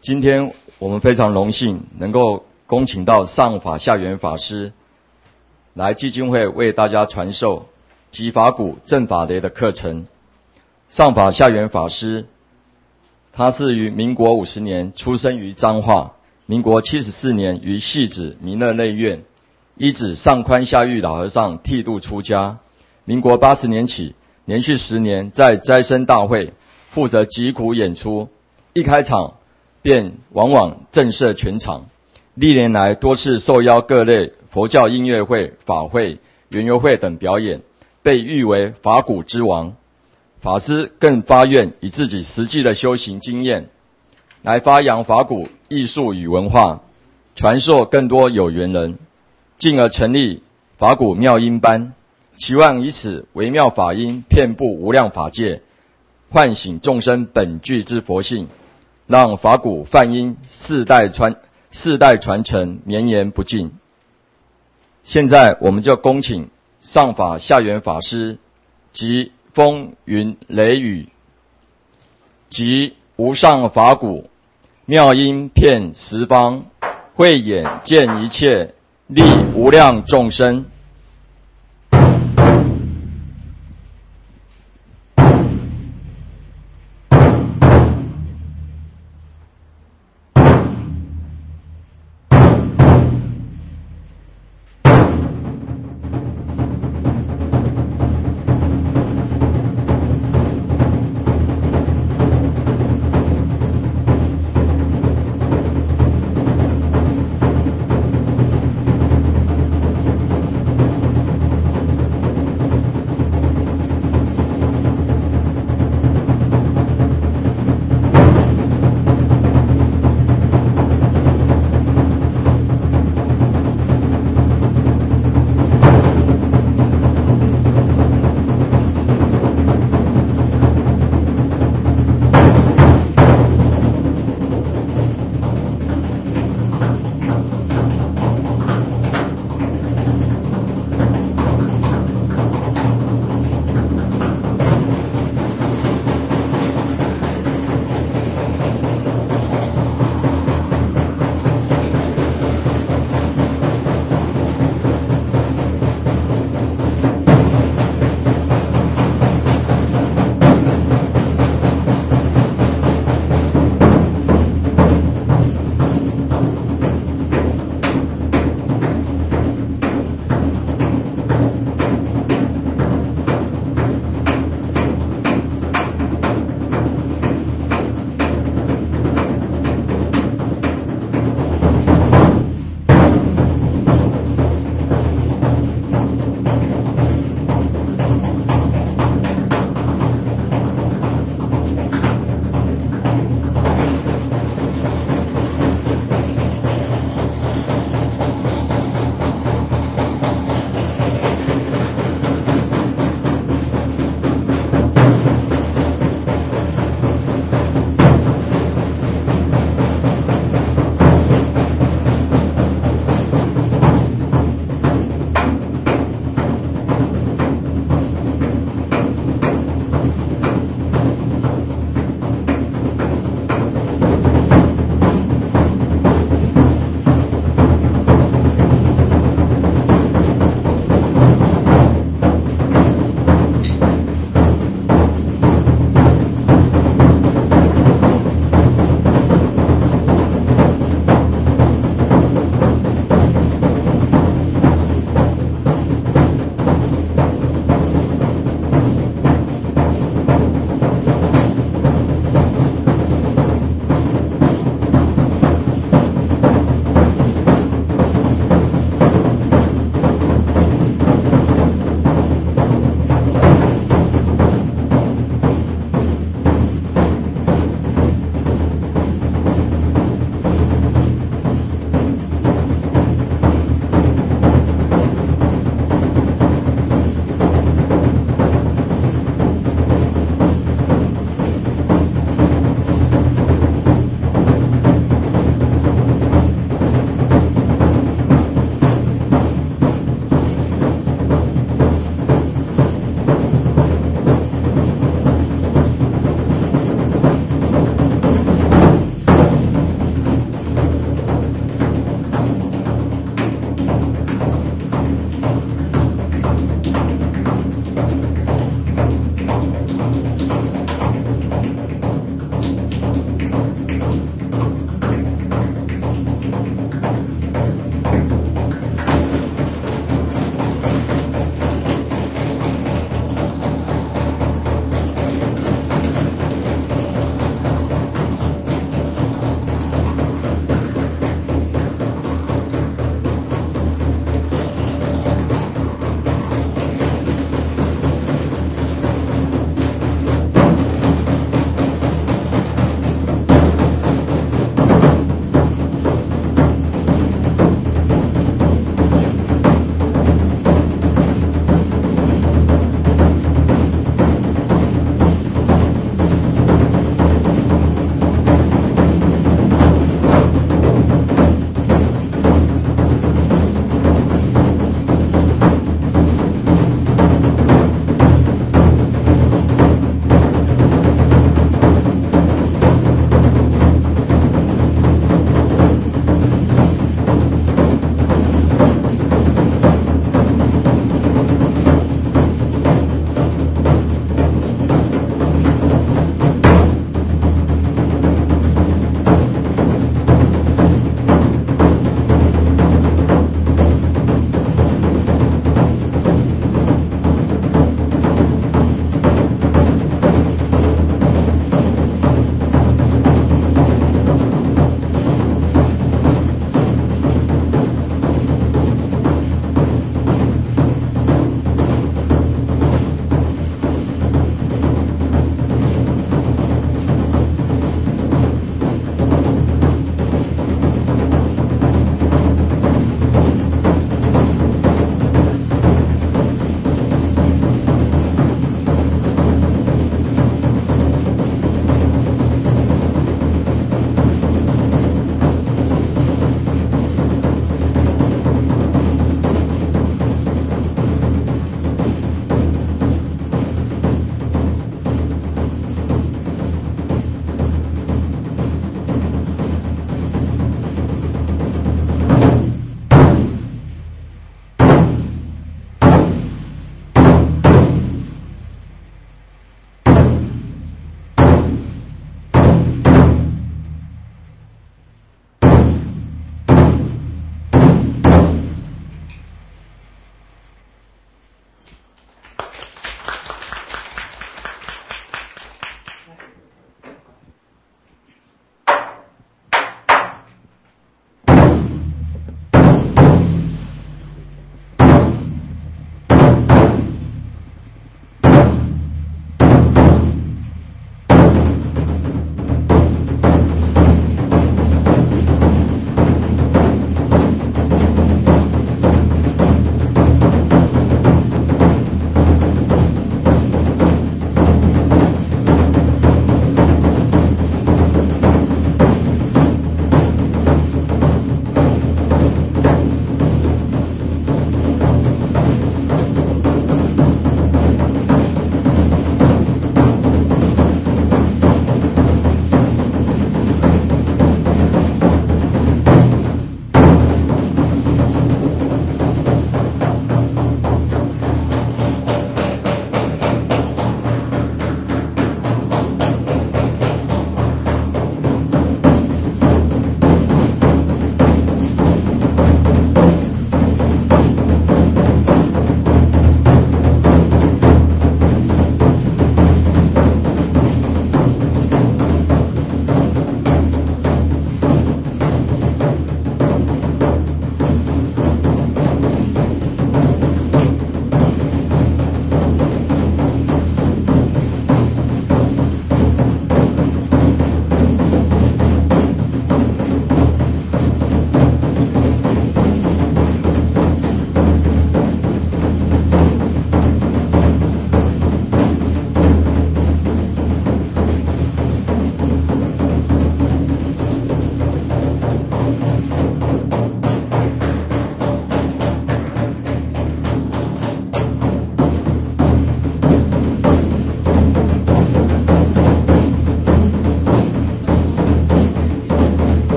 今天我们非常荣幸能够恭请到上法下元法师来基金会为大家传授集法古正法雷的课程。上法下元法师，他是于民国50年出生于彰化，民国74年于汐止弥勒内院，依止上宽下裕老和尚剃度出家。民国80年起，连续10年在斋生大会负责疾苦演出，一开场便往往震慑全场。历年来多次受邀各类佛教音乐会、法会、园游会等表演，被誉为法古之王。法师更发愿以自己实际的修行经验来发扬法古艺术与文化，传授更多有缘人，进而成立法古妙音班，期望以此微妙法音遍布无量法界，唤醒众生本具之佛性，让法古梵音世代传承，绵延不尽。现在我们就恭请上法下元法师及风云雷雨及无上法古妙音遍十方，慧眼见一切，利无量众生。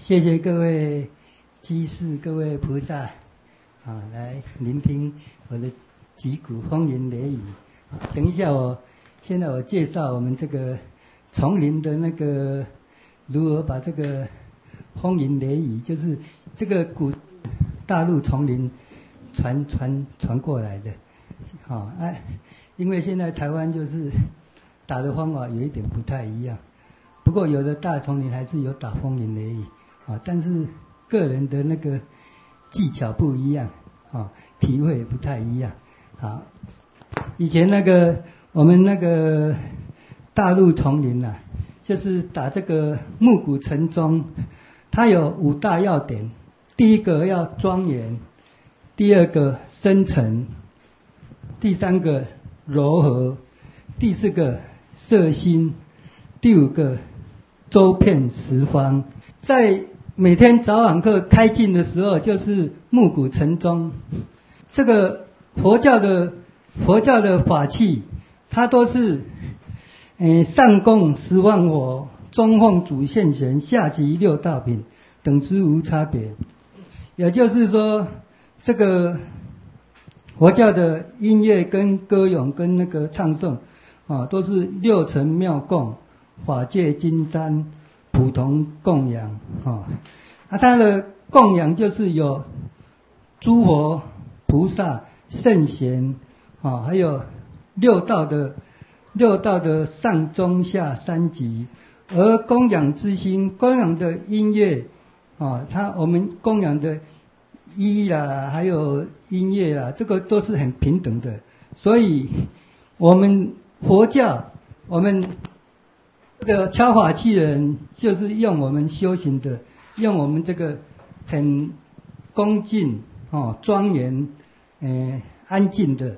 谢谢各位居士、各位菩萨来聆听我的击鼓风云雷雨。等一下现在我介绍我们这个丛林的那个如何把这个风云雷雨，就是这个古大陆丛林传过来的。因为现在台湾就是打的方法有一点不太一样，不过有的大丛林还是有打风云雷雨但是个人的那个技巧不一样体会也不太一样。以前我们那个大陆丛林就是打这个暮鼓晨钟，它有5大要点。第一个要庄严，第二个深沉，第三个柔和，第四个摄心，第5个周遍十方。在每天早晚课开进的时候，就是暮鼓晨钟。这个佛教的法器，它都是上供十方佛，中奉主现前，下集6道品，等之无差别。也就是说，这个佛教的音乐跟歌咏跟那个唱诵都是6层妙供，法界金瞻，普通供养它的供养就是有诸佛菩萨圣贤还有六道的上中下3级。而供养之心，供养的音乐我们供养的衣啦，还有音乐啦，这个都是很平等的。所以我们佛教，我们这个敲法器的人，就是用我们修行的，用我们这个很恭敬庄严安静的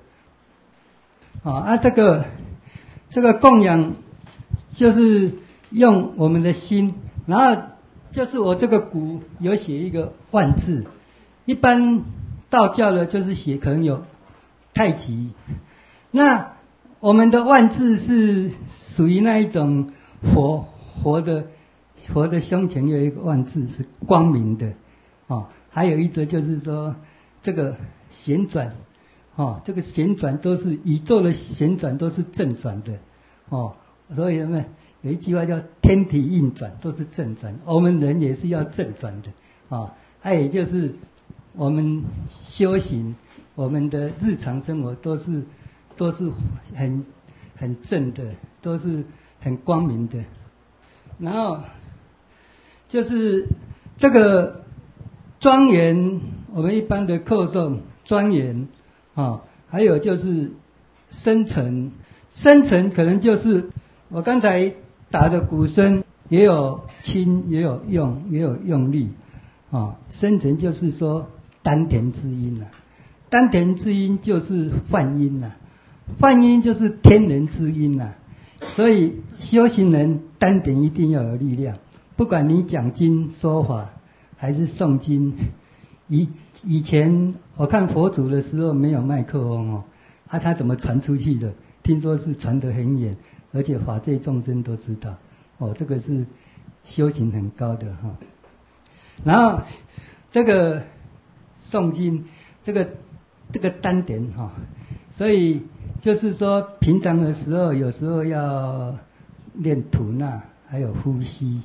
这个供养就是用我们的心。然后就是我这个鼓有写一个万字，一般道教的就是写可能有太极，那我们的万字是属于那一种佛的胸前有一个万字是光明的还有一则就是说这个旋转这个旋转都是宇宙的旋转都是正转的所以有一句话叫天体运转都是正转，我们人也是要正转的也就是我们修行，我们的日常生活都是很正的，都是很光明的。然后就是这个庄严，我们一般的课诵庄严还有就是深沉，深沉可能就是我刚才打的鼓声也有轻也有用力深沉就是说丹田之音丹田之音就是梵音梵音就是天人之音所以修行人丹田一定要有力量，不管你讲经说法还是诵经。以前我看佛祖的时候没有麦克风他怎么传出去的？听说是传得很远，而且法界众生都知道这个是修行很高的然后这个诵经这个丹田所以就是说平常的时候有时候要练吐纳还有呼吸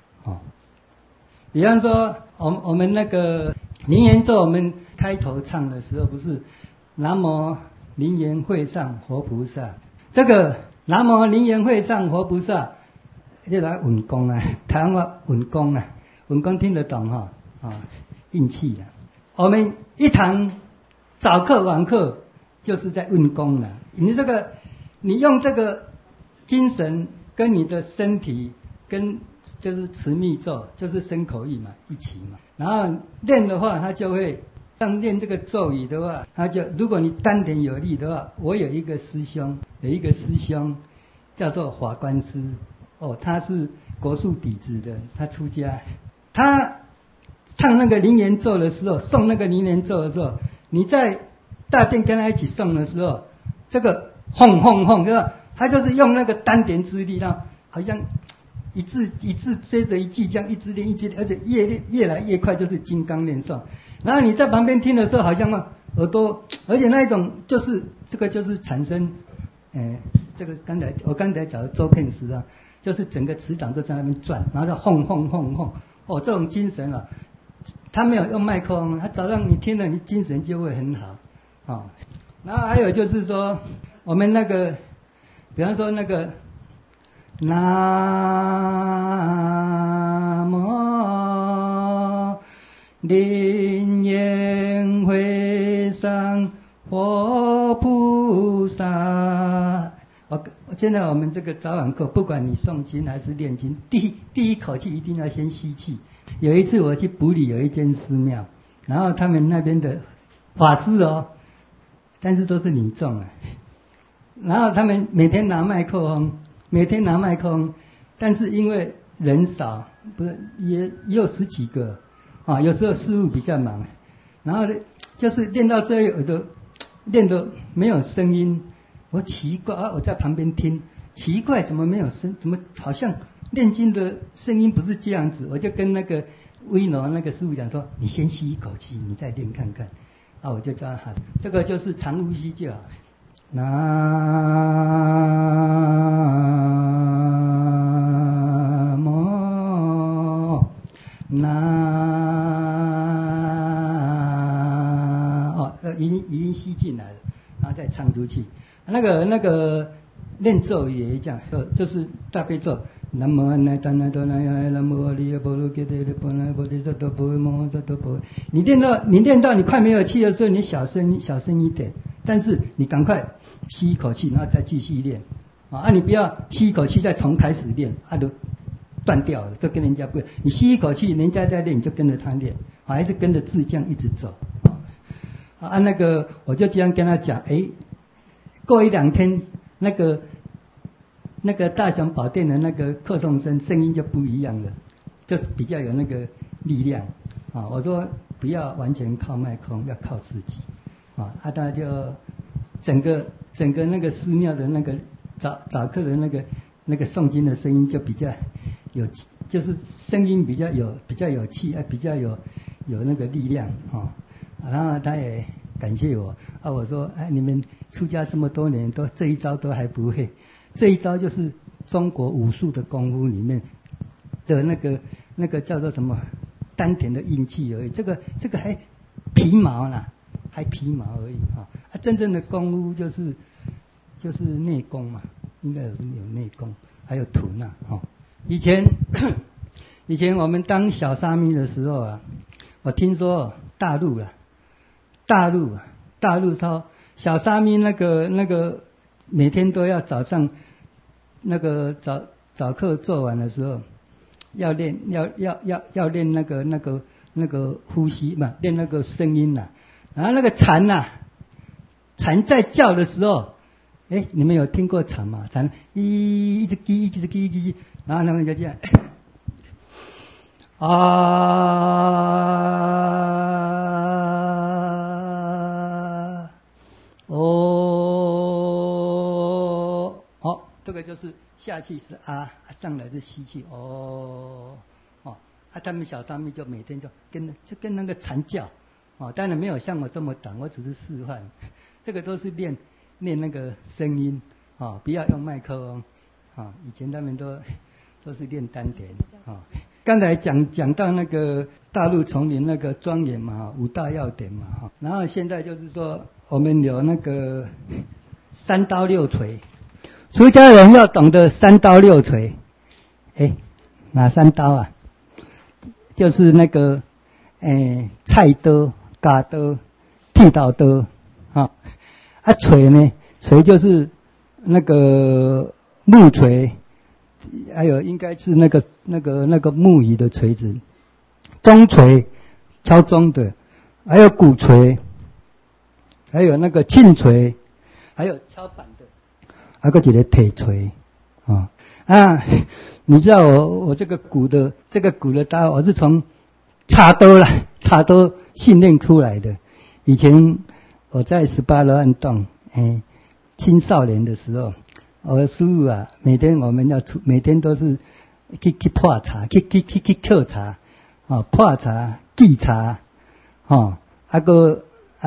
比方说我们那个灵言咒，我们开头唱的时候不是南无灵言会上佛菩萨，这个南无灵言会上佛菩萨就来运功台湾话运功运功听得懂运气我们一堂早课晚课就是在运功你用这个精神跟你的身体跟就是持密咒，就是身口意一起然后练的话，它就会像练这个咒语的话，它就如果你丹田有力的话，我有一个师兄叫做法官师他是国术底子的，他出家，他唱那个灵言咒的时候，诵那个灵言咒的时候，你在大殿跟他一起诵的时候，这个轰轰轰，他就是用那个丹田之力，好像一字接着一句这样一直练一直练，而且越来越快，就是金刚练诵。然后你在旁边听的时候，好像耳朵，而且那一种就是这个就是产生，这个我刚才讲的周遍时啊，就是整个磁场都在那边转，然后就轰轰轰轰，这种精神啊，他没有用麦克风，他早上你听了，你精神就会很好然后还有就是说，我们那个，比方说那个南无灵验会上佛菩萨。现在我们这个早晚课，不管你诵经还是念经，第一口气一定要先吸气。有一次我去埔里有一间寺庙，然后他们那边的法师但是都是女众然后他们每天拿麦克风，但是因为人少，不是也有10几个有时候师父比较忙，然后就是练到这有的练得没有声音，我奇怪我在旁边听，奇怪怎么没有声，怎么好像念经的声音不是这样子，我就跟那个威诺那个师父讲说，你先吸一口气，你再练看看我就叫他喊，这个就是长呼吸就好。南无已经吸进来了，然后再唱出去。那个念咒语也这样，就是大悲咒。南无阿那达那多那呀南无阿利耶波罗揭谛的波那波提萨多波摩萨多波。你练到你快没有气的时候，你小声一点，但是你赶快吸一口气，然后再继续练你不要吸一口气再重开始练都断掉了，都跟人家不一样。你吸一口气，人家在练你就跟着他练还是跟着字这样一直走那个我就这样跟他讲，过1-2天那个大雄宝殿的那个课诵声音就不一样了，就是比较有那个力量我说不要完全靠麦克风，要靠自己他就整个那个寺庙的那个早课的那个诵经的声音就比较有，就是声音比较有气比较有那个力量然后他也感谢我我说你们出家这么多年都这一招都还不会，这一招就是中国武术的功夫里面的那个叫做什么丹田的运气而已，这个还皮毛而已真正的功夫就是内功嘛，应该有内功，还有吐纳以前我们当小沙弥的时候我听说大陆他小沙弥那个每天都要早上那个早课做完的时候要练那个呼吸嘛，练那个声音然后那个蝉在叫的时候，你们有听过蝉吗？蝉一直叽，然后他们就这样这个就是下气是上来是吸气他们小沙弥就每天就跟那个蝉叫当然没有像我这么短，我只是示范，这个都是练那个声音不要用麦克风以前他们都是练丹田刚才讲到那个大陆丛林那个庄严嘛5大要点嘛然后现在就是说我们有那个3刀6锤，出家人要懂得3刀6锤哪3刀就是那个菜刀、嘎刀、剃刀刀锤呢，锤就是那个木锤，还有应该是那个木鱼的锤子，钟锤敲钟的，还有鼓锤，还有那个磬锤，还有敲板的，还有一个铁锤你知道我这个鼓的刀，我是从插刀训练出来的。以前我在18罗汉洞青少年的时候，我的师父每天都是去破茶，去刻茶，破茶、记茶，啊个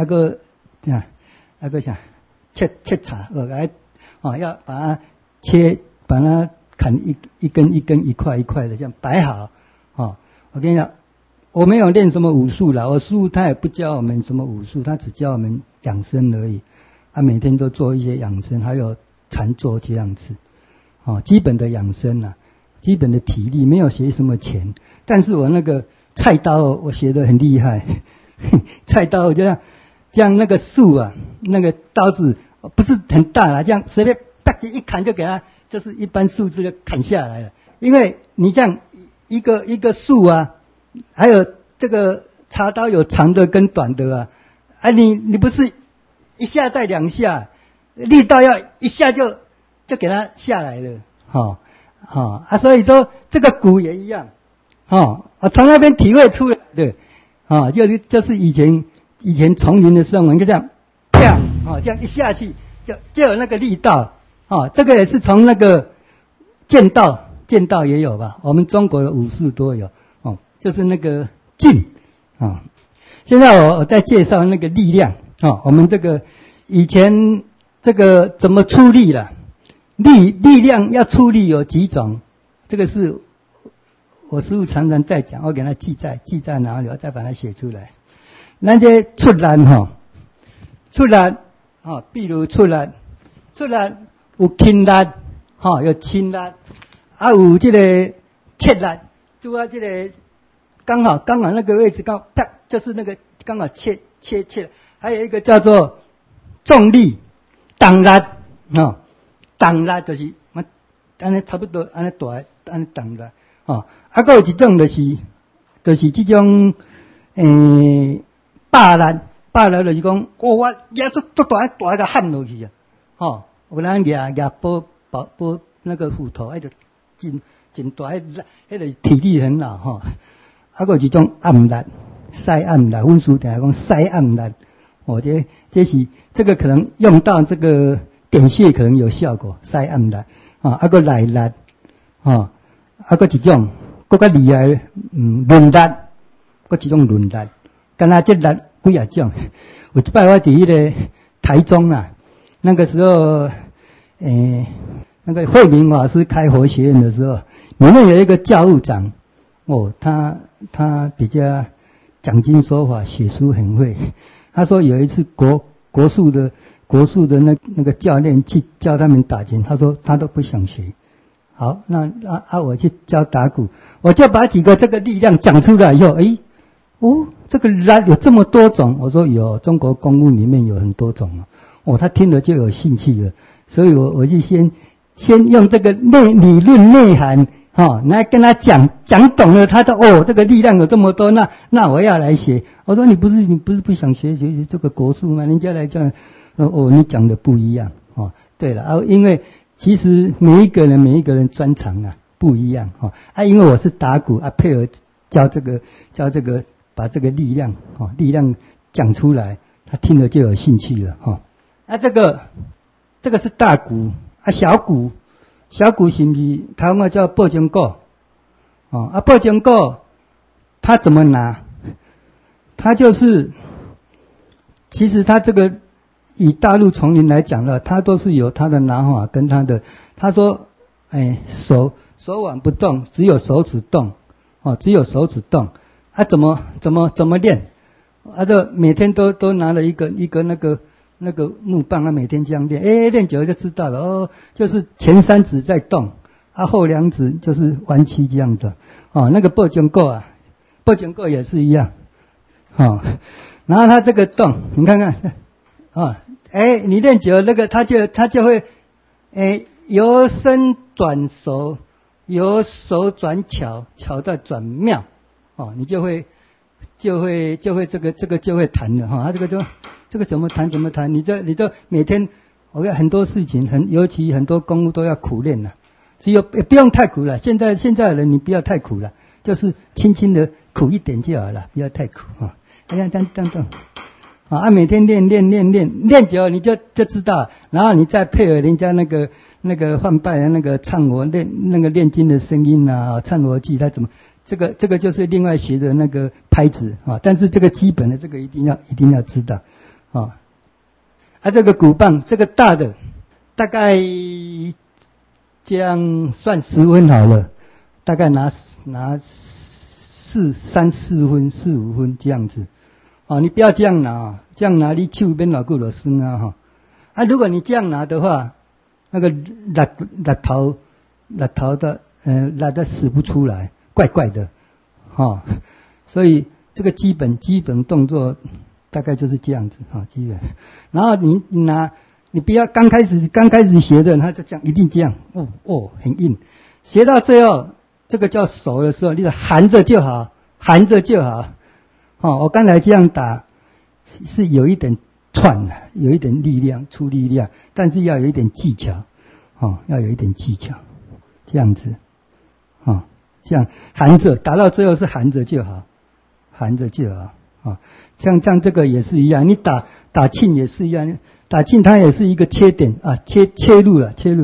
啥，切茶，要把它切，把它砍一根一块一块的这样摆好，我跟你讲，我没有练什么武术啦，我师父他也不教我们什么武术，他只教我们养生而已，每天都做一些养生，还有禅坐这样子，基本的养生啊，基本的体力，没有学什么钱，但是我那个菜刀我学得很厉害，菜刀我就像那个树啊，那个刀子不是很大啦，这样随便一砍就给它，就是一般树枝就砍下来了，因为你像一个树啊，还有这个茶刀有长的跟短的啊，你不是一下再两下，力道要一下就给它下来了，所以说这个鼓也一样，我从那边体会出来的，就是以前丛林的时候，我们就这样，啪，这样一下去就有那个力道，这个也是从那个剑道也有吧，我们中国的武术都有，就是那个劲，现在我再介绍那个力量，我们这个以前这个怎么出力了？力量要出力有几种？这个是我师父常常在讲，我给他记在哪里，我再把它写出来。咱这出力，比如出力有轻力，有轻力，有这个切力，就这个刚好那个位置刚啪，就是那个刚好切，还有一个叫做重力挡力，挡力就是安尼差不多安尼大安尼挡力，还有一种就是这种霸力就是讲，我压足大个喊落去啊，有人压波那个斧头，就真大，那个体力很好还有一种暗力，晒暗力，阮师定讲晒暗力，这个可能用到这个点穴可能有效果，晒暗力还有内力还有一种更加厉害论力，还一种论力，干那这力几啊种。有一摆我伫迄个台中那个时候那个慧明法师开佛学院的时候，里面有一个教务长他比较讲经说法，写书很会。他说有一次国术的那个教练去教他们打拳，他说他都不想学。好，那我去教打鼓，我就把几个这个力量讲出来以后，这个力有这么多种，我说有，中国功夫里面有很多种他听了就有兴趣了，所以我就先用这个理论内涵来跟他讲懂了，他说这个力量有这么多，那我要来学。我说你不是不想学这个国术吗？人家来讲你讲的不一样对了因为其实每一个人专长不一样因为我是打鼓配合教这个把这个力量讲出来，他听了就有兴趣了这个是大鼓小鼓是不是台湾话叫抱钟鼓抱钟鼓他怎么拿？他就是其实他这个以大陆丛林来讲了，他都是有他的拿法跟他说手腕不动，只有手指动怎么练？就每天都拿了一个那个木棒每天这样练，练久了就知道了就是前三指在动后两指就是弯曲这样的那个抱钟鼓也是一样然后他这个动，你看看你练久了那个他就会由身转熟，由熟转巧，巧再转妙你就会这个就会弹了他这个怎么弹，你就每天我看很多事情尤其很多功夫都要苦练了，只有不用太苦了，现在的人你不要太苦了，就是轻轻的苦一点就好了，不要太苦这样每天练久了你就知道，然后你再配合人家那那个梵拜的那个唱佛念经的声音啊，唱佛记它怎么这个就是另外学的那个拍子啊，但是这个基本的这个一定要知道啊。这个鼓棒这个大的大概这样算10分好了，大概拿3、4分、4、5分这样子啊，你不要这样拿，这样拿你手边老够了酸啊哈。如果你这样拿的话，那个蜡头的蜡的使不出来，怪怪的哈。所以这个基本动作大概就是这样子哈，基本。然后你拿，你不要刚开始学的，他就这样一定这样，很硬。学到最后，这个叫熟的时候，你就含着就好。我刚才这样打是有一点窜的，有一点力量，出力量，但是要有一点技巧，要有一点技巧，这样子，这样含着打到最后是含着就好，像这个也是一样，你打磬也是一样，打磬它也是一个切点啊，切入，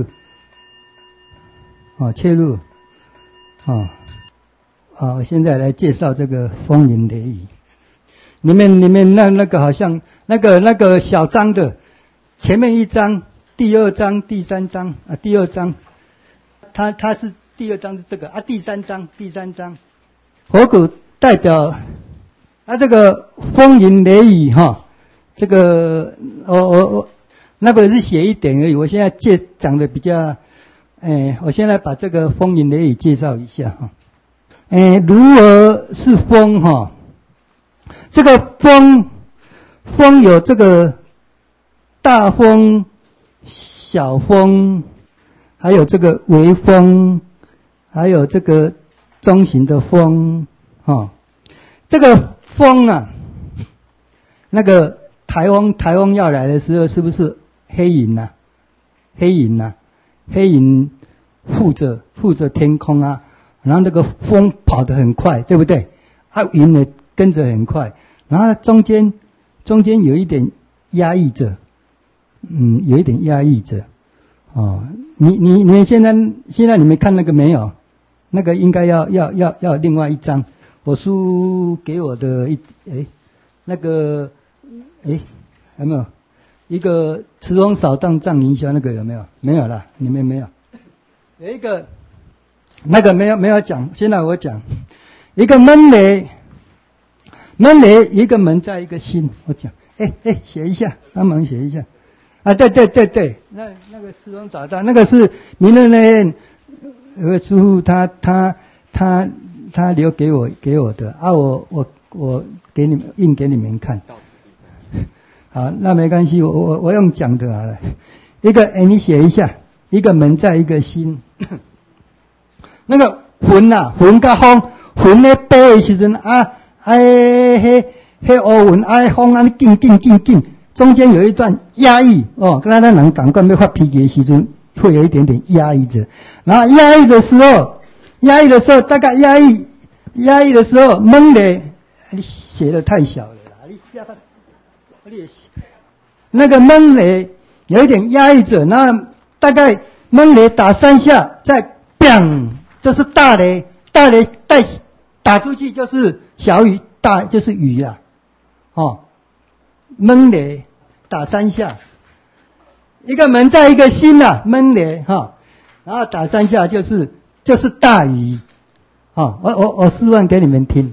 我现在来介绍这个风云雷雨。里面那个好像那个小章的前面1章、第2章、第3章啊，第2章，它是第2章是这个啊，第三章，火鼓代表这个风云雷雨哈，这个我那个是写一点而已，我现在讲的比较，我现在把这个风云雷雨介绍一下哈。如何是风哈？这个风有这个大风、小风，还有这个微风，还有这个中型的风这个风啊，那个台风要来的时候，是不是黑云啊？黑云附着天空啊。然后那个风跑得很快，对不对？云也跟着很快，然后中间有一点压抑着，有一点压抑着。你们现在你们看那个没有？那个应该要另外一张。我书给我的那个有没有一个慈翁扫荡藏云霄那个有没有？没有啦，你们没有。有一个。那个没有讲，现在我讲一个闷雷，一个门在一个心，我讲，写一下，帮忙写一下啊，对，那个慈翁扫荡，那个是明日呢，有个师傅他留给我的啊，我给你们印给你们看，好，那没关系，我用讲的好了，一个你写一下，一个门在一个心。那个云啊，云甲风，云咧飞的时阵迄乌云风安尼紧，中间有一段压抑跟咱人感官要发脾气的时阵，会有一点点压抑着。然后压抑的时候，大概压抑的时候，闷雷，你写的太小了啦，你写它，那个闷雷有一点压抑着，然后大概闷雷打3下，再 bang。就是大雷打出去就是小雨，大就是雨啦，闷雷打3下，一个门在一个心啦，闷雷然后打3下就是大雨，我示范给你们听。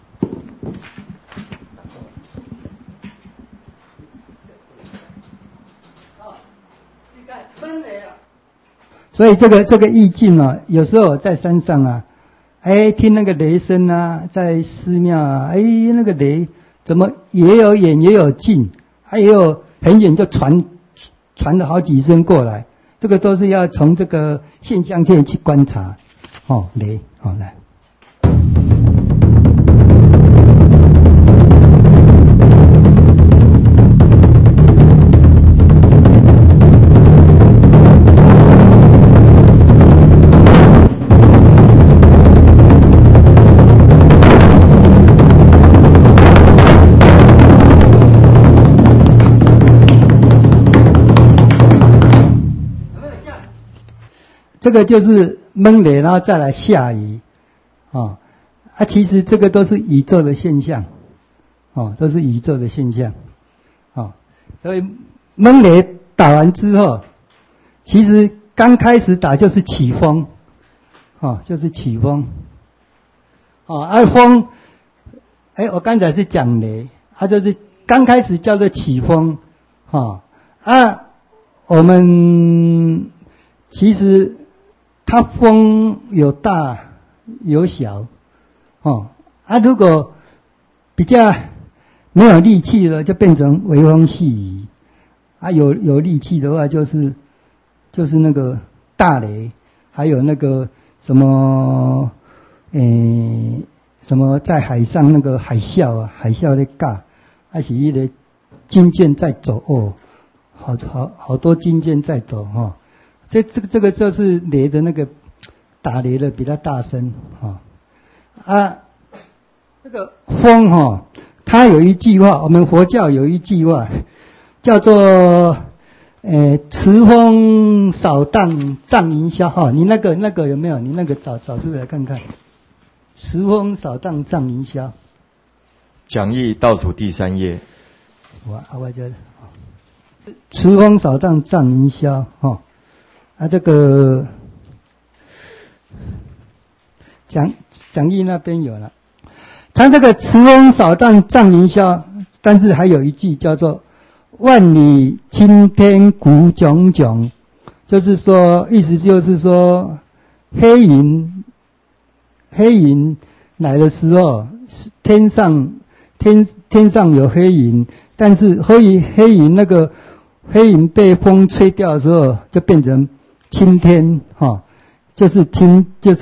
所以这个意境啊，有时候在山上啊，听那个雷声啊，在寺庙啊，那个雷怎么也有远也有近，也有很远就传了好几声过来，这个都是要从这个现象界去观察。雷，来。 这个就是闷雷，然后再来下雨，其实这个都是宇宙的现象，都是宇宙的现象，所以闷雷打完之后，其实刚开始打就是起风，就是起风，风，我刚才是讲雷，就是刚开始叫做起风，我们其实它风有大有小，如果比较没有力气了，就变成微风细雨，有力气的话就是那个大雷，还有那个什么在海上那个海啸海啸在尬，还是一个军舰在走好多军舰在走这个就是雷的那个打雷的比较大声这个风它有一句话，我们佛教有一句话叫做持风扫荡障营销你那个有没有？你那个找出来看看。持风扫荡障营销。 讲义倒数第3页。 我觉得持风扫荡障营销这个讲义那边有了。他这个持风扫荡障营销，但是还有一句叫做万里青天古炯炯，就是说意思就是说黑云来的时候，天上有黑云，但是黑云那个黑云被风吹掉的时候，就变成青天就是天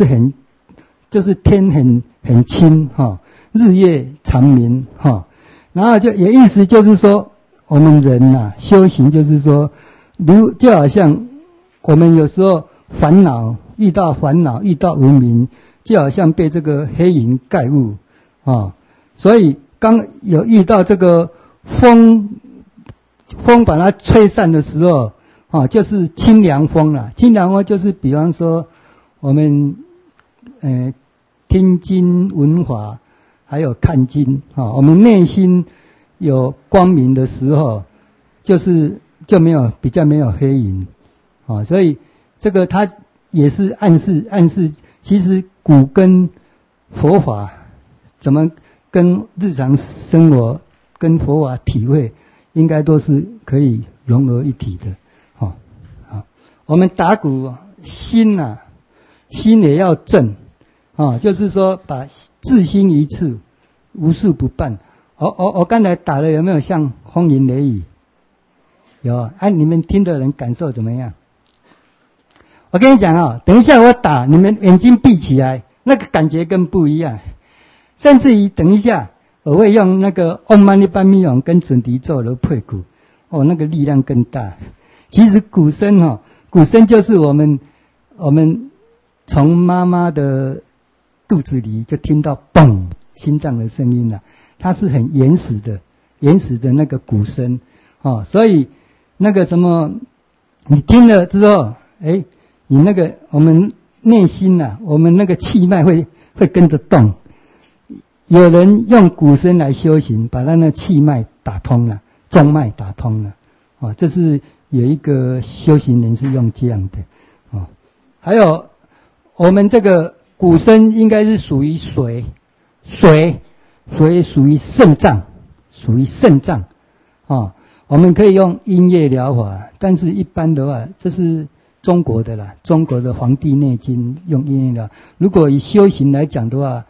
很清日月长明然后也意思就是说我们人修行就是说就好像我们有时候遇到烦恼遇到无明，就好像被这个黑云盖覆所以刚有遇到这个风把它吹散的时候就是清凉风了。清凉风就是比方说我们听经闻法还有看经我们内心有光明的时候，就比较没有黑云所以这个它也是暗示其实古跟佛法怎么跟日常生活跟佛法体会应该都是可以融合一体的我们打鼓心也要正就是说把自心一处无事不办我刚才打的有没有像风云雷雨？有你们听的人感受怎么样？我跟你讲等一下我打你们眼睛闭起来，那个感觉更不一样。甚至于等一下我会用那个唵嘛呢叭咪吽跟准提咒来配鼓那个力量更大。其实鼓声就是我们从妈妈的肚子里就听到嘣心脏的声音了，它是很原始的那个鼓声所以那个什么你听了之后你那个我们内心我们那个气脉会跟着动。有人用鼓声来修行，把他那气脉打通了，中脉打通了这是有一个修行人是用这样的还有我们这个鼓声应该是属于水属于肾脏我们可以用音乐疗法，但是一般的话这是中国的啦，中国的《黄帝内经》用音乐疗法。如果以修行来讲的话，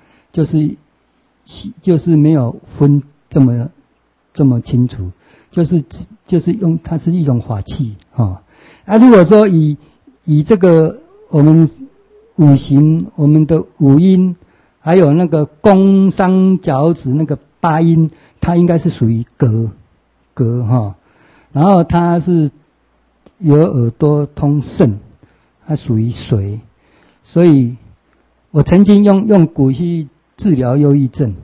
就是没有分这么清楚，就是用它是一种法器如果说以这个我们五行我们的五音还有那个宫商角徵那个八音，它应该是属于膈然后它是有耳朵通肾，它属于水。所以我曾经用鼓去治疗忧郁症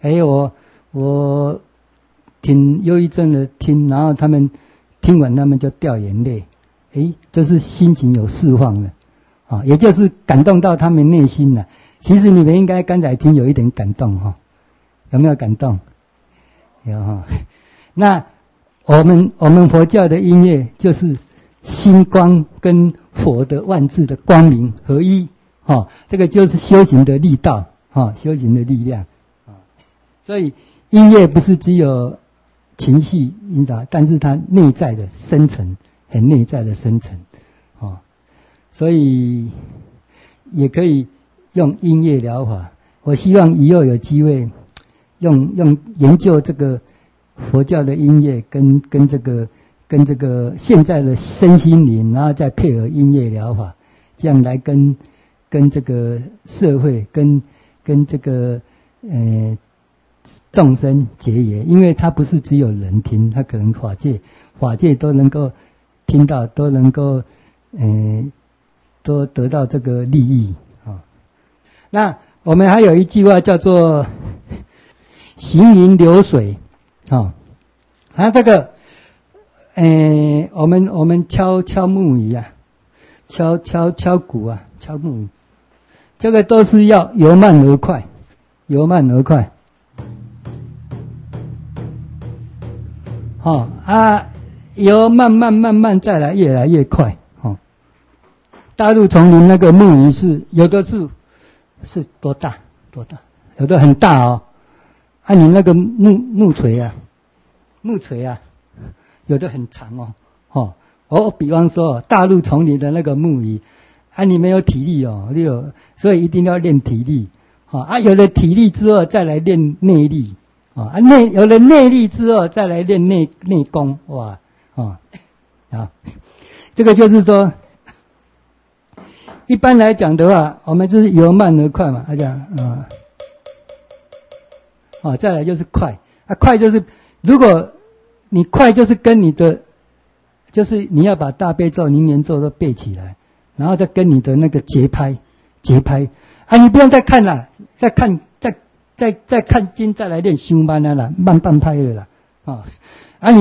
我听忧郁症的然后他们听完他们就掉眼泪这是心情有释放了也就是感动到他们内心了。其实你们应该刚才听有一点感动有没有感动？有那我们佛教的音乐就是心光跟佛的万字的光明合一这个就是修行的力道修行的力量所以音乐不是只有情绪引导，但是它内在的深层，很内在的深层所以也可以用音乐疗法。我希望以后有机会用研究这个佛教的音乐跟这个现在的身心灵，然后再配合音乐疗法，这样来跟这个社会跟这个众生结缘。因为它不是只有人听，它可能法界都能够听到，都能够都得到这个利益那我们还有一句话叫做行云流水这个我们敲木鱼敲鼓敲木鱼，这个都是要由慢而快由慢慢再来越来越快大陆丛林那个木鱼是有的是多大，有的很大你那个木锤有的很长我比方说大陆丛林的那个木鱼你没有体力所以一定要练体力有了体力之后再来练内力有了内力之后再来练内功这个就是说一般来讲的话，我们就是由慢而快嘛，再来就是快快就是如果你快就是跟你的就是你要把大悲咒、凝年咒都背起来，然后再跟你的那个节拍你不用再看了，再看经再来练修慢了慢半拍了你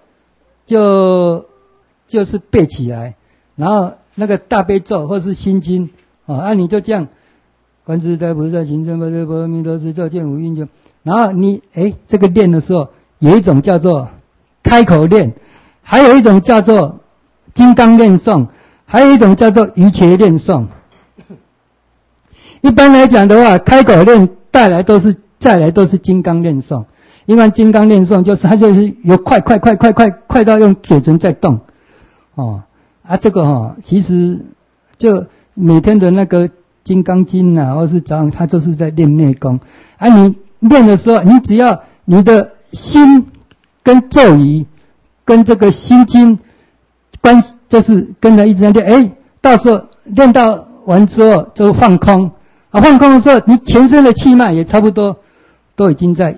就是背起来，然后那个大悲咒或是心经你就这样观自在菩萨行深般若波罗蜜多时咒见五蕴就，然后你这个练的时候有一种叫做开口练，还有一种叫做金刚念诵，还有一种叫做瑜伽念诵。一般来讲的话，开口练再来都是金刚念诵，因为金刚念诵就是它就是有快到用嘴唇在动这个其实就每天的那个金刚经或是早上它就是在练内功你练的时候，你只要你的心跟咒语跟这个心经就是跟着一直在练到时候练到完之后就放空放空的时候你全身的气脉也差不多都已经在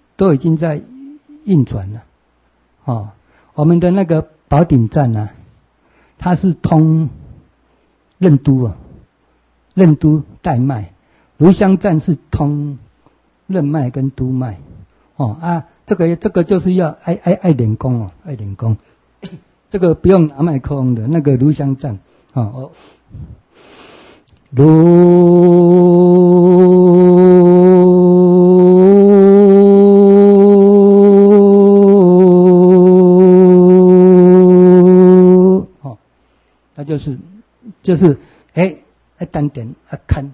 运转了我们的那个宝顶站它是通任督带脉，炉香站是通任脉跟督脉这个就是要爱练功爱练功这个不用拿麦克风的那个炉香站它就是单点看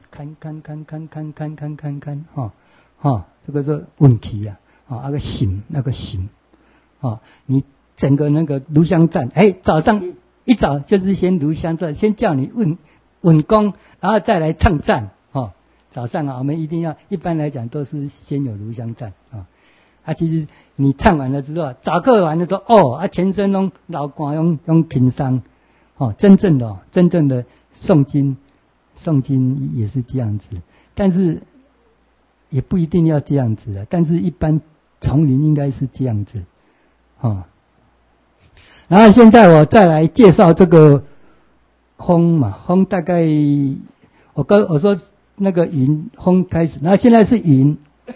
这个是问题那个心你整个那个炉香站早上一早就是先炉香站，先叫你稳功，然后再来唱赞早上我们一般来讲都是先有炉香赞其实你唱完了之后，早课完了之后全身都老汗用平伤真正的诵经也是这样子，但是也不一定要这样子但是一般丛林应该是这样子然后现在我再来介绍这个风大概我说那个云风开始，然后现在是云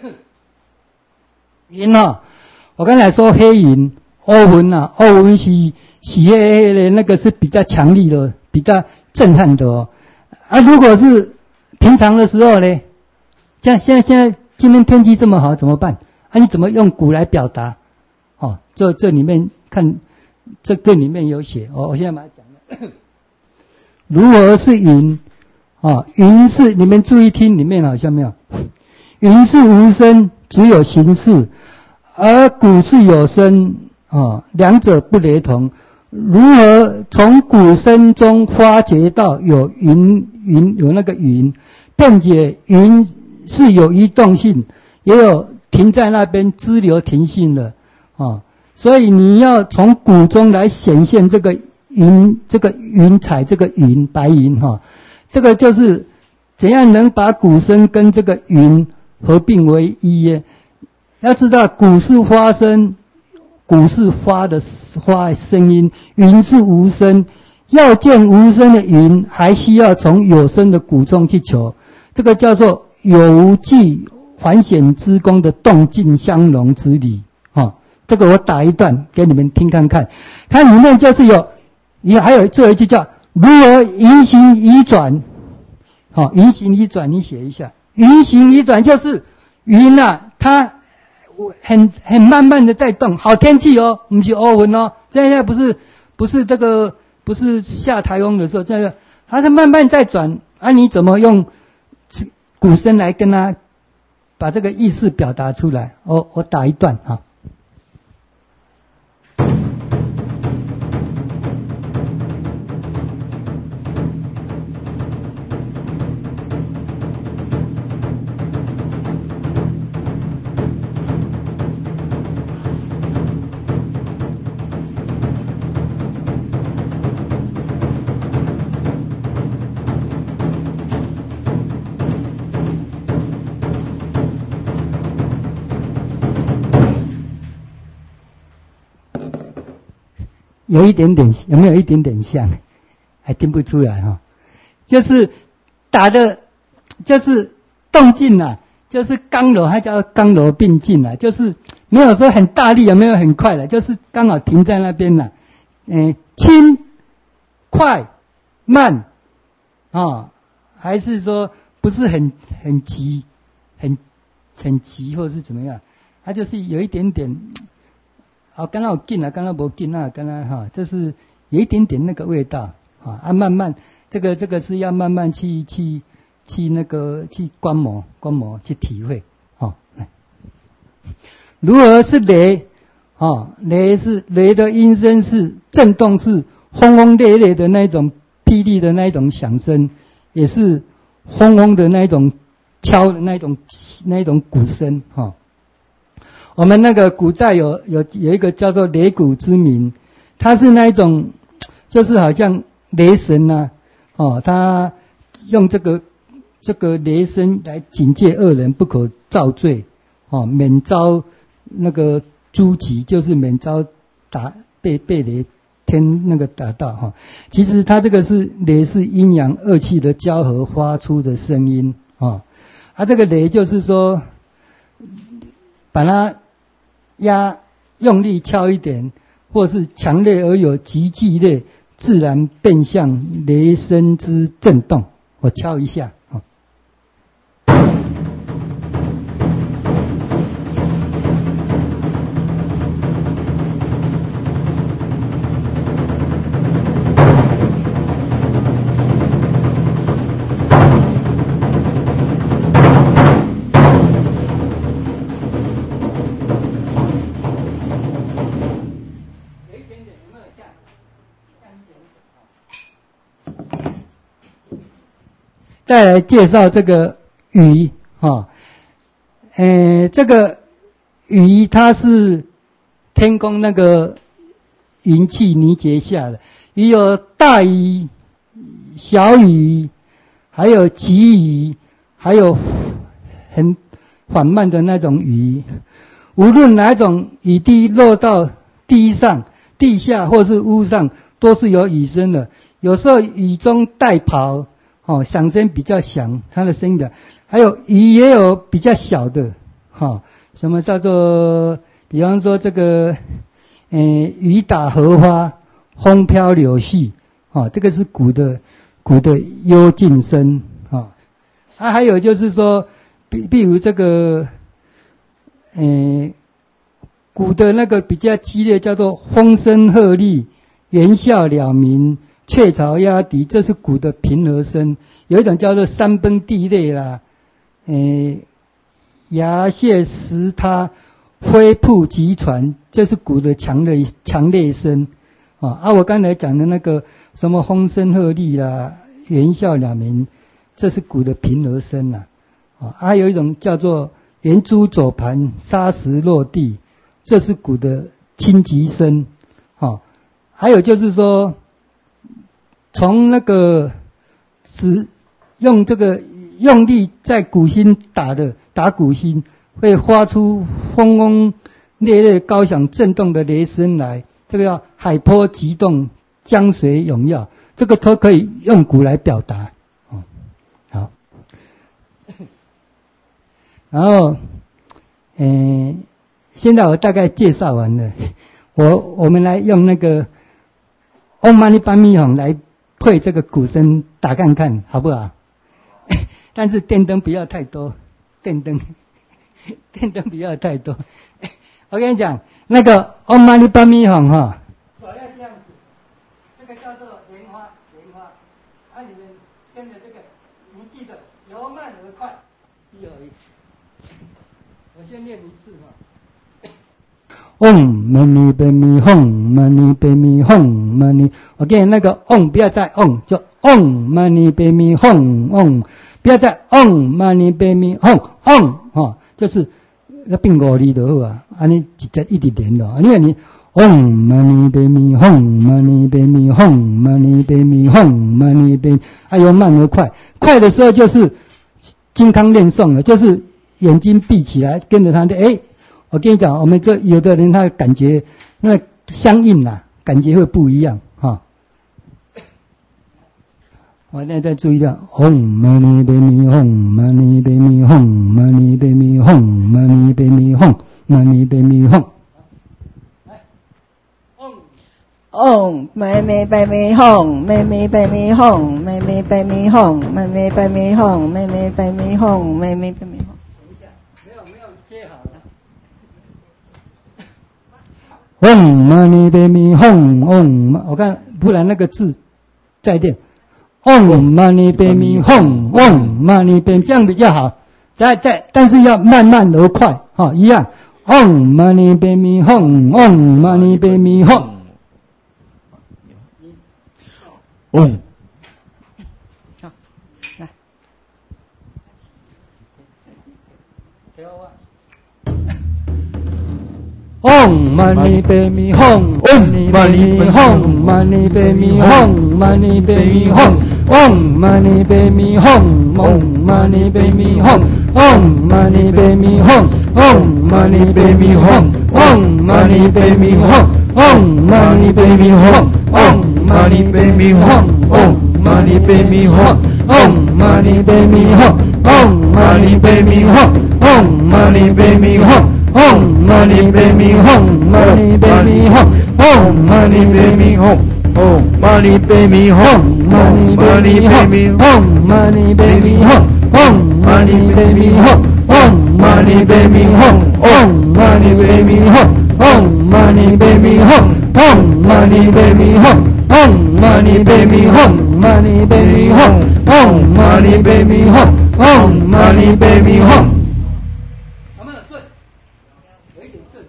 我刚才说黑云乌云是那个是比较强力的，比较震撼的啊，如果是平常的时候呢，像现在今天天气这么好怎么办？啊，你怎么用鼓来表达？哦，这里面看，这里面有写哦，我现在把它讲了。如何是云？哦，云是你们注意听，里面好像没有。云是无声，只有形式，而鼓是有声，两者不雷同。如何从鼓声中发觉到有有那个云，并且云是有移动性，也有停在那边支流停性的所以你要从鼓中来显现这个云彩，这个云白云这个就是怎样能把鼓声跟这个云合并为一耶？要知道鼓是发声，鼓是发声音，云是无声。要见无声的云，还需要从有声的鼓中去求。这个叫做有无记反显之功的动静相融之理这个我打一段给你们听看看。它里面就是还有最后一句叫如何云行移转。云行移转你写一下。云行移转就是云它很慢慢的在动。好天气不是乌云现在不是这个不是下台风的时候，这个它是慢慢在转你怎么用鼓声来跟它把这个意思表达出来？我打一段有一点点，有没有一点点像？还听不出来就是打的，就是动静就是刚柔，它叫刚柔并进就是没有说很大力，也没有很快的，就是刚好停在那边轻、快、慢还是说不是很急，很急或是怎么样？它就是有一点点。刚刚有进刚刚没进刚刚就是有一点点那个味道慢慢这个是要慢慢去那个去观摩去体会来，如何是雷雷的音声是震动，是轰轰烈烈的那种霹雳的那种响声，也是轰轰的那种敲的那种鼓声我们那个古代有一个叫做雷鼓之名，它是那一种就是好像雷神他用这个雷声来警戒恶人不可造罪免遭那个诛及，就是免遭被雷天那个打到其实它这个是雷是阴阳二气的交合发出的声音这个雷就是说把它用力敲一点，或是强烈而有极剧烈，自然变相雷声之震动。我敲一下再来介绍这个雨这个雨它是天宫那个云气凝结下的，雨有大雨、小雨，还有急雨，还有很缓慢的那种雨。无论哪种雨滴落到地上、地下或是屋上，都是有雨声的。有时候雨中带跑响声比较响，它的声音的，还有雨也有比较小的什么叫做比方说这个雨打荷花，风飘柳絮这个是鼓的骨的幽静声还有就是说，比如这个，鼓的那个比较激烈，叫做风声鹤唳、猿啸鸟鸣、雀巢鸦啼，这是鼓的平和声。有一种叫做山崩地裂啦，崖屑石塌、飞瀑急传，这是鼓的强烈声。我刚才讲的那个什么风声鹤唳啦、猿啸鸟鸣，这是鼓的平和声啦。还有一种叫做圆珠走盘、沙石落地，这是鼓的轻急声。还有就是说，从那个用这个用力在鼓心打鼓心，会发出轰轰烈烈、高响震动的雷声来，这个叫海波急动、江水涌跃，这个都可以用鼓来表达。好，然后现在我大概介绍完了，我们来用那个 Om Mani Padme Hum 来配这个鼓声打看看，好不好？但是电灯不要太多，电灯不要太多。我跟你讲，那个 Om Mani Padme Hum 手要这样子，这个叫做莲花。你们跟着这个，你记得由慢而快，1、2、1。我先念一次Om Mani Padme Hum Mani Padme Hum Mani， 我跟你那个 Om 不要再 Om， 就 Om Mani Padme Hum Om， 不要再 Om Mani Padme Hum 就是那变5字就好啊，安尼直接一直连了。你看你 Om Mani Padme Hum Mani Padme Hum Mani Padme Hum Mani Padme， 由慢而快，快的时候就是金刚念诵了，就是眼睛闭起来跟着他的我跟你讲，我们这有的人他感觉那相应感觉会不一样我现在再注意到 Om Mani Padme Hum Mani Padme Hum Mani Padme Hum Mani Padme Hum Mani Padme Hum。 Om Mani Padme Hum Mani Padme Hum Mani Padme Hum Mani Padme Hum Mani Padme Hum Mani Padme Hum。 没有接好了。Om Mani Padme Hum Om， 我看不然那个字再念 Om Mani Padme Hum Om Mani Padme， 这样比较好。但是要慢慢而快一样。Om Mani Padme Hum Om Mani Padme Hum。 好，来。Om Mani Padme Hum Om Mani Hum Mani Padme Hum Mani Padme Hum Om Mani Padme Hum Om Mani Padme Hum Om Mani Padme Hum Om Mani Padme Hum Om Mani Padme Hum Om Mani Padme Hum Om Mani Padme Hum Om Mani Padme Hum Om Mani Padme Hum Om Mani Padme Hum Om Mani Padme Hum Om Mani Padme Hum Mani Padme Hum Om Mani Padme Hum Om Mani Padme Hum Mani Padme Hum Om Mani Padme Hum Om Mani Padme Hum Om Mani Padme Hum Om Mani Padme Hum Om Mani Padme Hum Om Mani Padme Hum Om Mani Padme Hum Mani Padme Hum Om Mani Padme Hum Om Mani Padme Hum。 有没有顺？有一点顺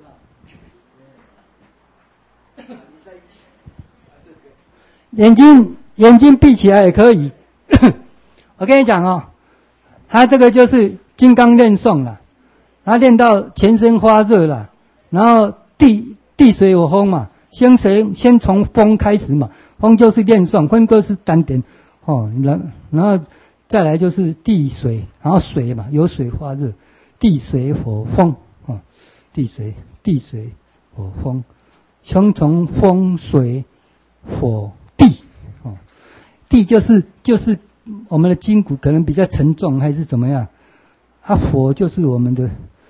眼睛闭起来也可以。我跟你讲他这个就是金刚练诵了，他练到全身发热了，然后地水火风嘛，先从风开始嘛，风就是练诵，风就是丹田然后再来就是地水，然后水嘛，有水发热，地水火风地水火风，先从风水火地地就是我们的筋骨可能比较沉重还是怎么样火就是我们的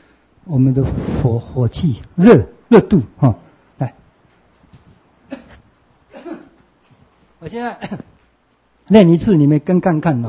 火气热度来，我现在念一次，你们跟看看哦。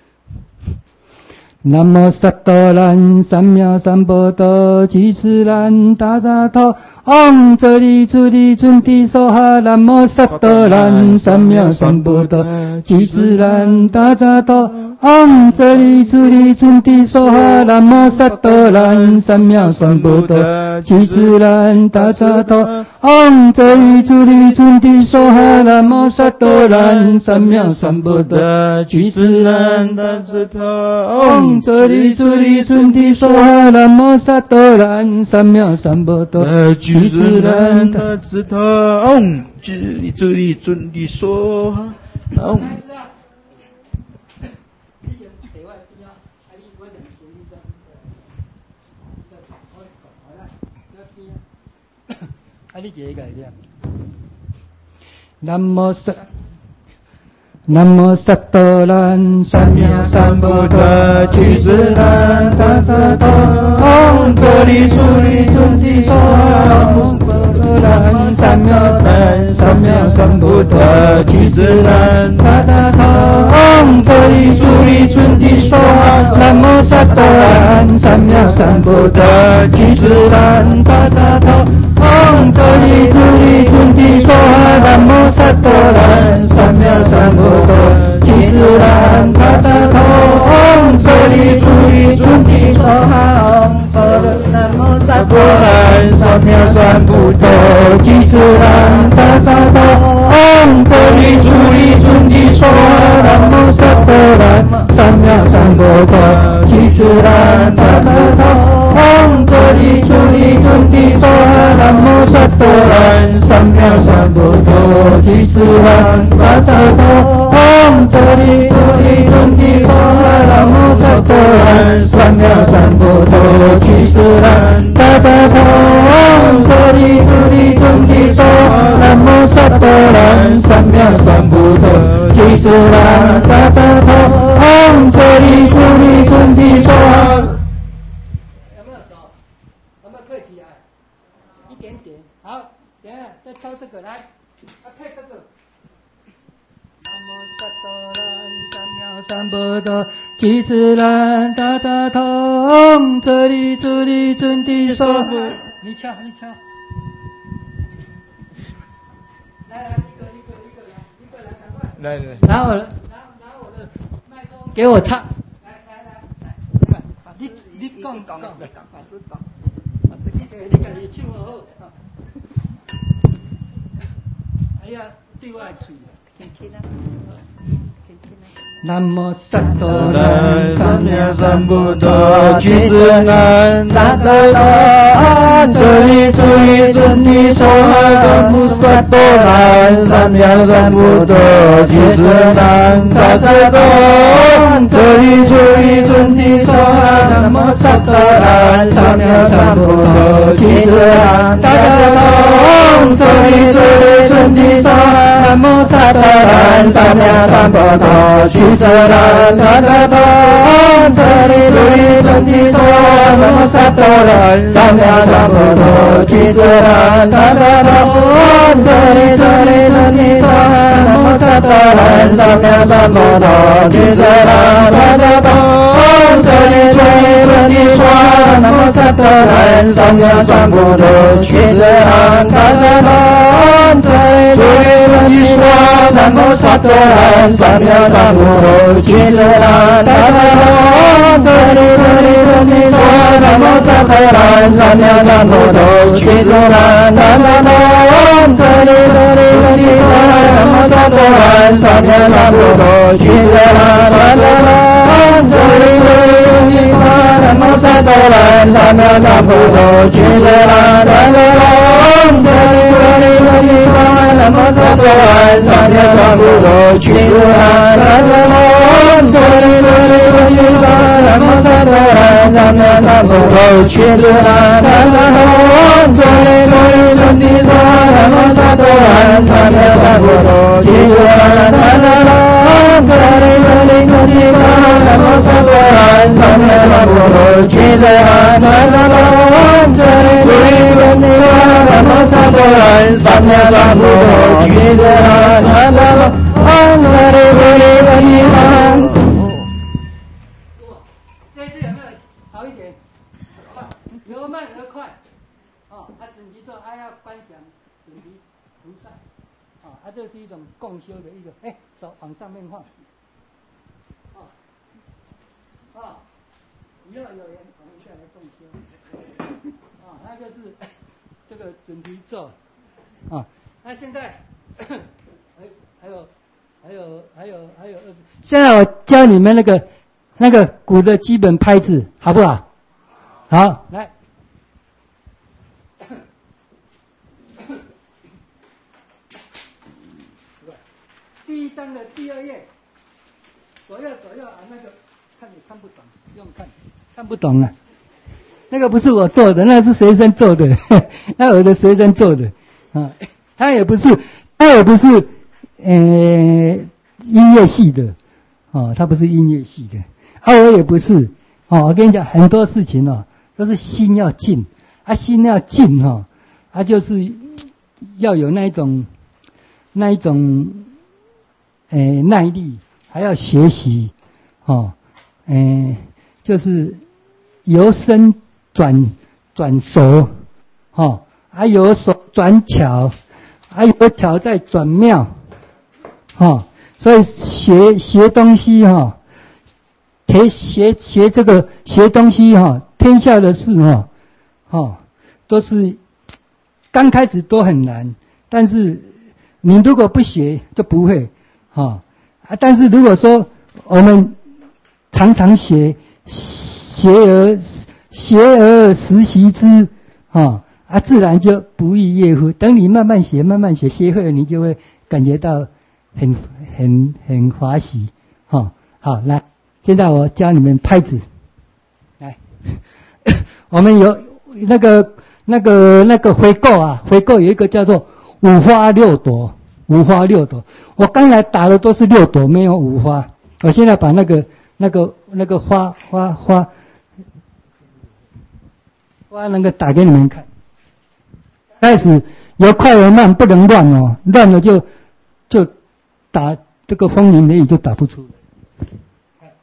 南无萨多兰三藐三菩提，居士兰大扎陀，唵折里出离尊提娑哈。南无萨多兰三藐三菩提，居士兰大扎陀，唵折里出离尊提娑哈。南无萨多兰三藐三菩提，居士兰大扎陀，唵折里出离尊提娑哈。南无萨多兰三藐三菩提，居士兰大扎陀，唵折里出离尊提娑哈。南无萨多兰三藐三菩提，居士兰大扎陀，唵折里出离尊提娑哈。你一个念。南无萨多兰三藐三菩提，居士兰大扎陀，唵折里出离尊提娑哈。南无萨多兰三藐三菩提，居士兰大扎陀，唵折里出离尊提娑哈。南无萨多兰三藐三菩提，居士兰大扎陀，唵折里出离尊提娑哈。南无萨多兰三藐三菩提，居士兰大扎陀，唵折里出离尊提娑哈。南无萨多兰三藐三菩提，居士兰大扎陀，唵折里出离尊提娑哈。南无萨多兰三藐三菩提，居士兰大扎陀，唵折里出离尊提娑哈。南无萨多兰三藐三菩提，居士兰大扎陀，唵折里出离尊提娑哈。南无萨多兰三藐三菩提，居士兰大扎陀，唵折里出离尊提娑哈。南无萨多兰三藐三菩提，居士兰大扎陀，唵折里出离尊提娑哈。有没有手？有没有客气啊？一点点。好，等一下再抄这个来，配这个。南无萨多兰三藐三菩提，居士兰大扎陀，唵折里出离尊提娑哈。你敲。来，一个来，赶快。来。拿我的麦克风给我唱。来，你讲，法师讲，你唱好。哎呀，对外去。南无萨多兰三藐三菩提，居士兰大扎陀，唵折里出离尊提娑哈。南无萨多兰三藐三菩提，居士兰大扎陀，唵折里出离尊提娑哈。南无萨多兰三藐三菩提，居士兰大扎陀，唵折里出离尊提娑哈。南无萨多兰三藐三菩提，居士兰大扎陀，唵折里出离尊提娑哈。南无萨多兰三藐三菩提，居士兰大扎陀，唵折里出离尊提娑哈。南无萨多兰三藐三菩提，居士兰大扎陀，唵折里出离尊提娑哈。南无萨多兰三藐三菩提，居士兰大扎陀，唵折里出离尊提娑哈。南无萨多兰三藐三菩提，居士兰大扎陀，唵折里出离尊提娑哈。南无萨多兰三藐三菩提，居士兰大扎陀，唵折里出离尊提娑哈。南无萨多兰三藐三菩提，居士兰大扎陀，唵折里出离尊提娑哈。南无萨多兰三藐三菩提，居士兰大扎陀，唵折里出离尊提娑哈。南无萨多兰三藐三菩提，居士兰大扎陀，唵折里出离尊提娑哈。南无萨多兰三藐三菩提，居士兰大扎陀，唵折里出离尊提娑哈。南无萨多兰三藐三菩提，居士兰大扎陀，唵折里出离尊提娑哈。南无萨多兰三藐三菩提，居士兰大扎陀，唵折里出离尊提娑哈。南无萨多兰三藐三菩提，居士兰大扎陀，唵折里出离尊准提咒，要观想准提菩萨，这是一种共修的一个，手往上面放，以后有缘我们再来共修，那就是这个准提咒，那现在还有20，现在我教你们那个鼓的基本拍子，好不好？好，来。第1章的第2页，左右那个看你看不懂，不用看不懂了。那个不是我做的，那是学生做的，那我的学生做的，他也不是音乐系的，他不是音乐系的，我也不是，我跟你讲很多事情都是心要静，心要静就是要有那一种耐力，还要学习，就是由深转熟，由熟转巧，由巧再转妙，所以学东西学东西天下的事都是刚开始都很难，但是你如果不学就不会。但是如果说我们常常学而时习之，自然就不亦乐乎。等你慢慢学，学会了，你就会感觉到很欢喜。好，来，现在我教你们拍子。来，我们有那个回购有一个叫做五花六朵。我刚才打的都是6朵，没有5花。我现在把那个花能够打给你们看。开始有快有慢，不能乱乱了就打这个风云雷雨就打不出来。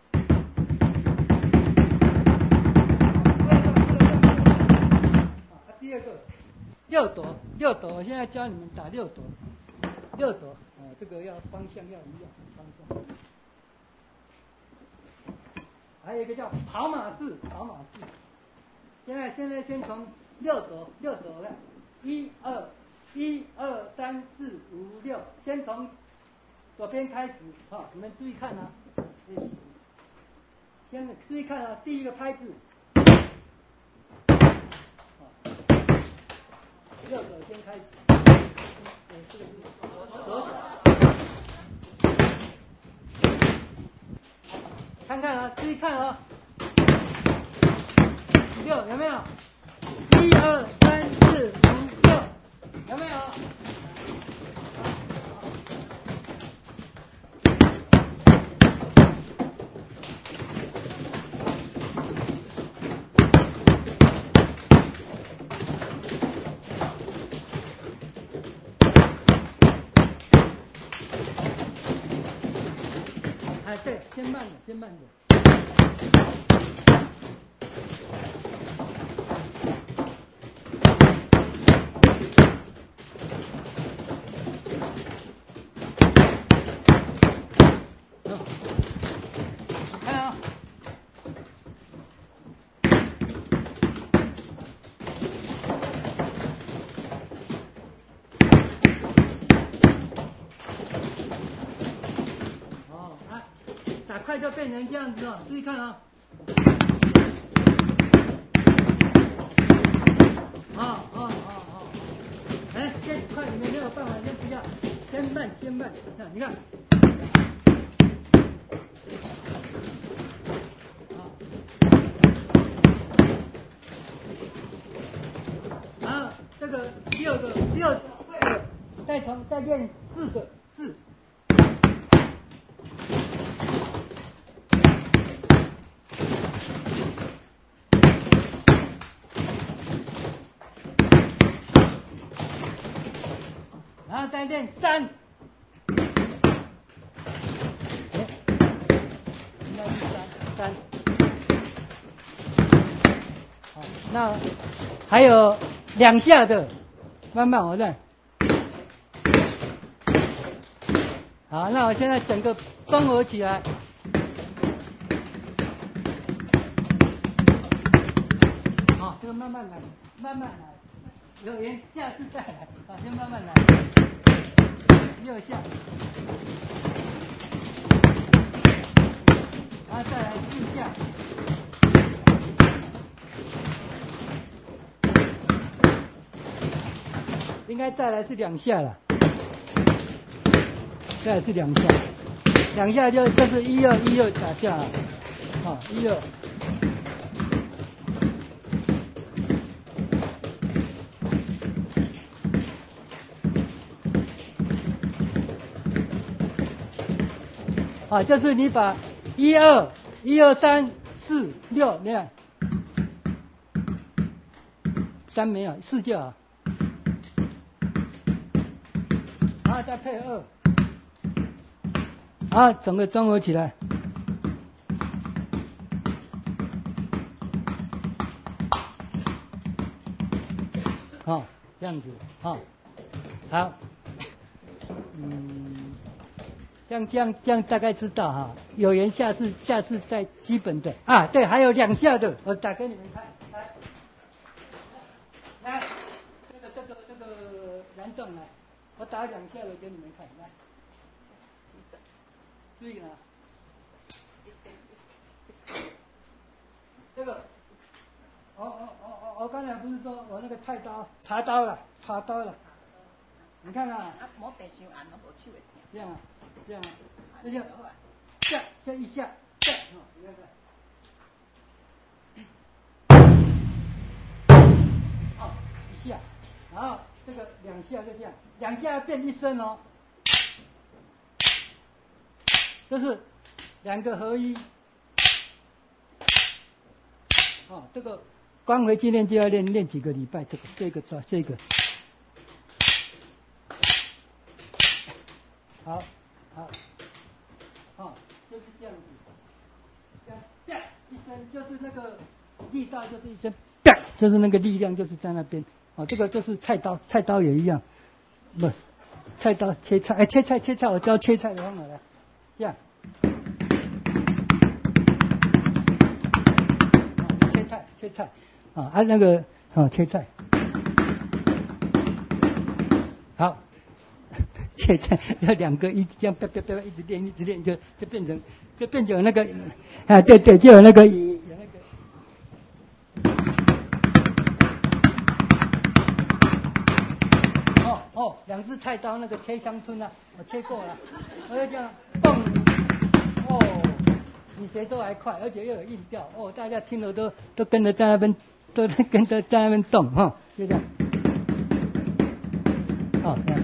第2个6朵，我现在教你们打6朵。6朵，这个要方向要一样，方向。还有一个叫跑马式。现在先从6朵来，1、2、3、4、5、6，先从左边开始，你们注意看先注意看第1个拍子，6朵先开始。看看注意看6有没有？1、2、3、4、5、6，有没有？对，先慢点。看打快就变成这样子注意看先快你们没有办法，先不要，先慢，你看。然后这个6个会了，再练4个4。然后再练3，应该是3。好，那还有 2下的，慢慢我再。好，那我现在整个综合起来。好，这个慢慢来，慢慢来，有缘下次再来，好，先慢慢来。6下，然后再来4下。应该再来是2下了，再来是2下，2下就是1、2、1、2打架了，好，1、2。啊，就是你把1、2、1、2、3、4、6那样，3没有，4就好。然后再配2，啊，整个综合起来，好，这样子，好，好，这样大概知道哈，有缘下次再基本的啊，对，还有2下的，我打给你们看，来，这个蓝正来。我打2下的给你们看，来，注意啊，这个，我刚才不是说我那个菜刀插刀了，你看啊， 摸地伤暗了，无手会疼。 这样啊，这1下，这样，你看看，好，1下，然后这个2下就这样，2下变1声哦，就是2个合一。哦，这个光回去练就要练几个礼拜，这个，好，就是这样子，这样一声就是那个力道就是一声，就是那个力量就是在那边。哦，这个就是菜刀也一样，不，菜刀切菜，切菜，我教切菜的方法来，这样，切菜，那个切菜，好，切菜要2个一直这样一直练，就变成那个对，就有那个。2只菜刀那个切香椿啊，我切过了，我就这样动，比谁都还快，而且又有韵调，大家听了都跟着在那边，都跟着在那边动，就这样，这样。